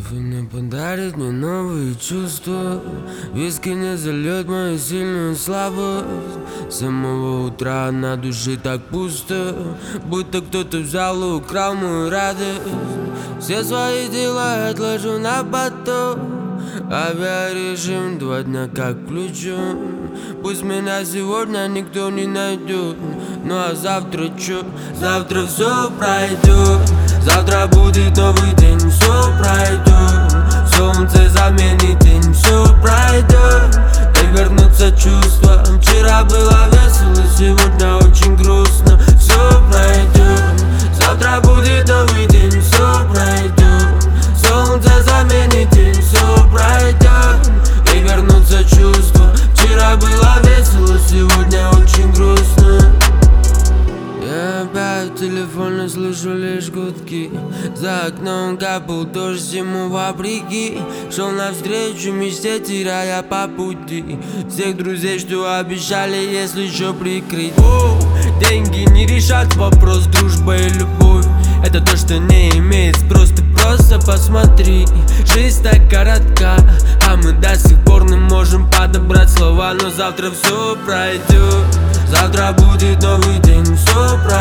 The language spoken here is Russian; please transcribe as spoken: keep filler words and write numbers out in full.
Кофе подарит мне новые чувства. Виски не зальет мою сильную слабость. С самого утра на душе так пусто, будто кто-то взял и украл мою радость. Все свои дела отложу на потом. Авиарежим два дня как включен. Пусть меня сегодня никто не найдет. Ну а завтра чё? Завтра все пройдет. Завтра будет новый день, все пройдет. Солнце заменит день, все пройдет. И вернутся чувства. Вчера было весело, сегодня очень грустно. Все пройдет. Завтра будет новый день, все пройдет. Солнце заменит день, все пройдет. И вернутся чувства. Вчера было весело, сегодня очень грустно. Я опять в телефоне слышу лишь гудки. За окном капал дождь ему вопреки. Шел навстречу мечте, теряя по пути всех друзей, что обещали, если что, прикрыть. О, деньги не решат вопрос, дружба и любовь. Это то, что не имеет спрос, ты просто посмотри. Жизнь так коротка, а мы до сих пор не можем подобрать слова. Но завтра все пройдет. Завтра будет новый день, все пройдет.